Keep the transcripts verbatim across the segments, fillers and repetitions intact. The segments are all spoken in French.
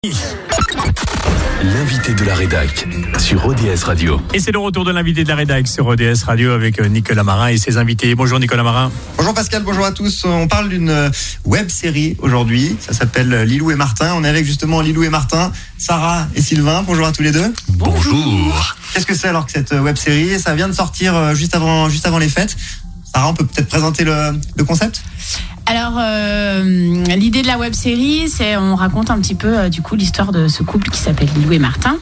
L'invité de la rédac sur O D S Radio. Et c'est le retour de l'invité de la rédac sur O D S Radio avec Nicolas Marin et ses invités. Bonjour Nicolas Marin. Bonjour Pascal, bonjour à tous. On parle d'une web série aujourd'hui. Ça s'appelle Lilou et Martin. On est avec justement Lilou et Martin, Sarah et Sylvain. Bonjour à tous les deux. Bonjour. Qu'est-ce que c'est alors que cette web série? Ça vient de sortir juste avant, juste avant les fêtes. Sarah, on peut peut-être présenter le, le concept? Alors, euh, l'idée de la web-série, c'est on raconte un petit peu euh, du coup l'histoire de ce couple qui s'appelle Lilou et Martin.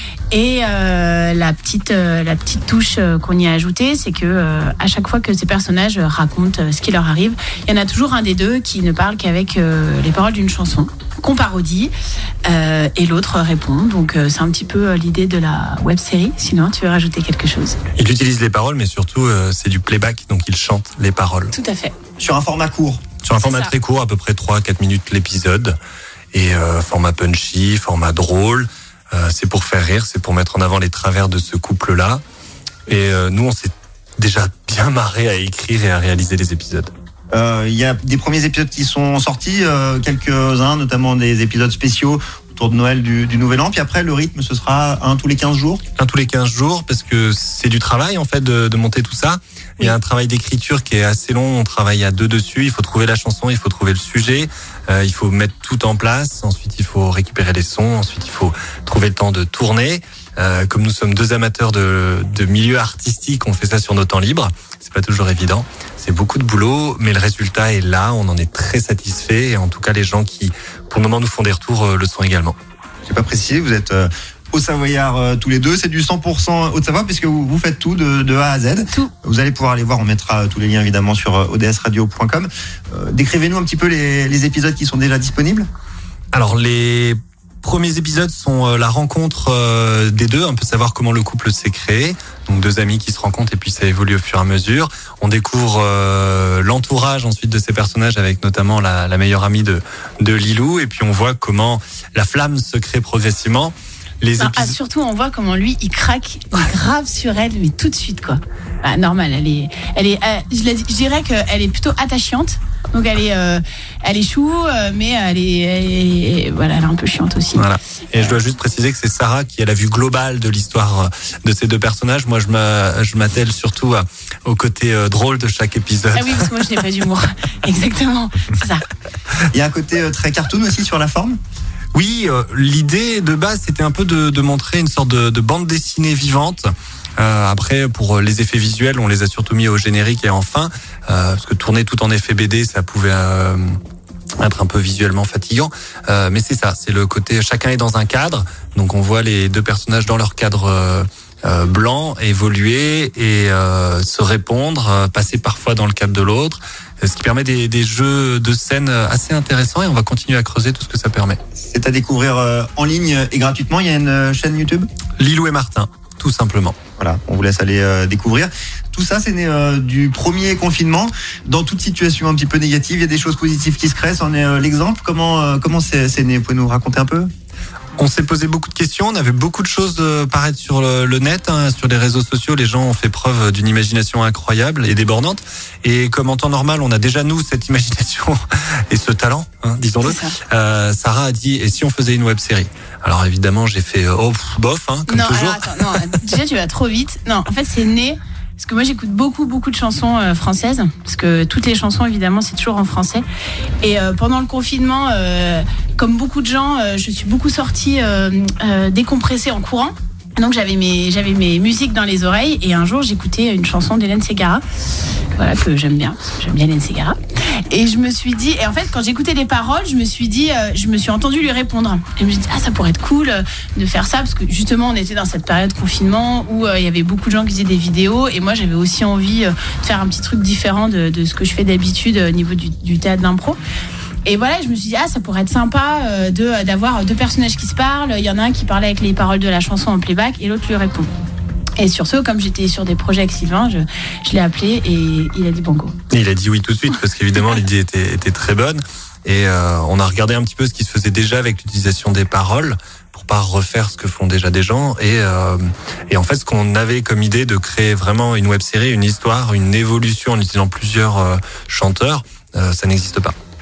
Et euh, la petite euh, la petite touche euh, qu'on y a ajoutée, c'est que euh, à chaque fois que ces personnages racontent euh, ce qui leur arrive, il y en a toujours un des deux qui ne parle qu'avec euh, les paroles d'une chanson qu'on parodie euh, et l'autre répond. Donc euh, c'est un petit peu euh, l'idée de la web-série. Sinon, tu veux rajouter quelque chose? Il utilise les paroles, mais surtout euh, c'est du playback, donc il chante les paroles. Tout à fait. Sur un format court. Sur un format ça. très court, à peu près trois à quatre minutes l'épisode. Et euh, format punchy, format drôle. Euh, c'est pour faire rire, c'est pour mettre en avant les travers de ce couple-là. Et euh, nous, on s'est déjà bien marré à écrire et à réaliser les épisodes. Il euh, y a des premiers épisodes qui sont sortis, euh, quelques-uns, notamment des épisodes spéciaux autour de Noël, du, du Nouvel An. Puis après, le rythme, ce sera un tous les quinze jours. Un tous les quinze jours, parce que c'est du travail, en fait, de, de monter tout ça. Il y a un travail d'écriture qui est assez long. On travaille à deux dessus. Il faut trouver la chanson, il faut trouver le sujet. Euh, il faut mettre tout en place. Ensuite, il faut récupérer les sons. Ensuite, il faut trouver le temps de tourner. Euh, comme nous sommes deux amateurs de, de milieu artistique, on fait ça sur nos temps libres. C'est pas toujours évident. C'est beaucoup de boulot, mais le résultat est là. On en est très satisfait. Et en tout cas, les gens qui, pour le moment, nous font des retours, euh, le sont également. J'ai pas précisé, vous êtes euh, Haut-Savoyard euh, tous les deux. C'est du cent pour cent Haute-Savoie puisque vous, vous faites tout de, de A à Z. Tout. Vous allez pouvoir aller voir. On mettra euh, tous les liens évidemment sur euh, O D S radio point com. Euh, décrivez-nous un petit peu les, les épisodes qui sont déjà disponibles. Alors, les premiers épisodes sont euh, la rencontre euh, des deux, un peu savoir comment le couple s'est créé. Donc deux amis qui se rencontrent et puis ça évolue au fur et à mesure. On découvre euh, l'entourage ensuite de ces personnages avec notamment la, la meilleure amie de, de Lilou. Et puis on voit comment la flamme se crée progressivement. Les Non, épis- ah, surtout, on voit comment lui, il craque, il grave sur elle, mais tout de suite, quoi. Ah, normal, elle est, elle est, euh, je, la- je dirais qu'elle est plutôt attachante. Donc elle est, euh, elle est chou, euh, mais elle est, elle est- voilà, elle est un peu chiante aussi. Voilà. Et je dois juste préciser que c'est Sarah qui a la vue globale de l'histoire de ces deux personnages. Moi, je m'a- je m'attelle surtout à, au côté euh, drôle de chaque épisode. Ah oui, parce que moi, je n'ai pas d'humour. Exactement, c'est ça. Il y a un côté euh, très cartoon aussi sur la forme. Oui, euh, l'idée de base, c'était un peu de, de montrer une sorte de, de bande dessinée vivante. Euh, après, pour les effets visuels, on les a surtout mis au générique et en fin, euh, parce que tourner tout en effet B D, ça pouvait euh, être un peu visuellement fatigant. Euh, mais c'est ça, c'est le côté, chacun est dans un cadre, donc on voit les deux personnages dans leur cadre euh, euh, blanc évoluer et euh, se répondre, euh, passer parfois dans le cadre de l'autre, ce qui permet des, des jeux de scène assez intéressants et on va continuer à creuser tout ce que ça permet. C'est à découvrir euh, en ligne et gratuitement. Il y a une euh, chaîne YouTube. Lilou et Martin, tout simplement. Voilà, on vous laisse aller euh, découvrir. Tout ça, c'est né euh, du premier confinement. Dans toute situation un petit peu négative, il y a des choses positives qui se créent. C'en est euh, l'exemple. Comment euh, comment c'est, c'est né? Vous pouvez nous raconter un peu? On s'est posé beaucoup de questions, on avait beaucoup de choses euh, paraître sur le, le net, hein, sur les réseaux sociaux, les gens ont fait preuve d'une imagination incroyable et débordante. Et comme en temps normal, on a déjà nous cette imagination et ce talent, hein, disons-le. C'est ça. Euh, Sarah a dit, et si on faisait une web série? Alors évidemment, j'ai fait euh, oh pff, bof, hein, comme non, toujours. alors, attends, non, déjà, tu vas trop vite. Non, en fait, c'est né. Parce que moi, j'écoute beaucoup, beaucoup de chansons euh, françaises. Parce que toutes les chansons, évidemment, c'est toujours en français. Et euh, pendant le confinement, euh, comme beaucoup de gens, euh, je suis beaucoup sortie euh, euh, décompressée en courant. Donc, j'avais mes, j'avais mes musiques dans les oreilles. Et un jour, j'écoutais une chanson d'Hélène Ségara. Voilà, que j'aime bien. J'aime bien Hélène Ségara. Et je me suis dit, et en fait, quand j'écoutais les paroles, je me suis dit, euh, je me suis entendue lui répondre. Et je me suis dit, ah, ça pourrait être cool euh, de faire ça, parce que justement, on était dans cette période de confinement où euh, il y avait beaucoup de gens qui faisaient des vidéos, et moi, j'avais aussi envie euh, de faire un petit truc différent de, de ce que je fais d'habitude euh, au niveau du, du théâtre d'impro. Et voilà, je me suis dit, ah, ça pourrait être sympa euh, de, d'avoir deux personnages qui se parlent. Il y en a un qui parlait avec les paroles de la chanson en playback, et l'autre lui répond. Et sur ce, comme j'étais sur des projets avec Sylvain, je, je l'ai appelé et il a dit banco. Et il a dit oui tout de suite parce qu'évidemment l'idée était, était très bonne et euh, on a regardé un petit peu ce qui se faisait déjà avec l'utilisation des paroles pour pas refaire ce que font déjà des gens et, euh, et en fait ce qu'on avait comme idée de créer vraiment une web série, une histoire, une évolution en utilisant plusieurs euh, chanteurs, euh, ça n'existe pas.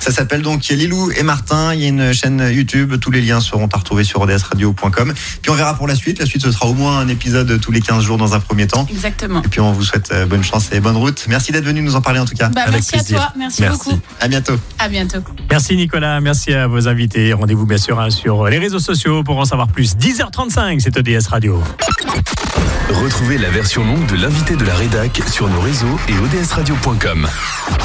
Ça s'appelle donc Lilou et Martin. Il y a une chaîne YouTube. Tous les liens seront à retrouver sur o d s radio point com. Puis on verra pour la suite. La suite, ce sera au moins un épisode tous les quinze jours dans un premier temps. Exactement. Et puis on vous souhaite bonne chance et bonne route. Merci d'être venu nous en parler en tout cas. Bah, Avec merci plaisir. à toi. Merci, Merci. beaucoup. À bientôt. À bientôt. Merci Nicolas, merci à vos invités. Rendez-vous bien sûr hein, sur les réseaux sociaux pour en savoir plus. dix heures trente-cinq, c'est O D S Radio. Retrouvez la version longue de l'invité de la rédac sur nos réseaux et o d s radio point com.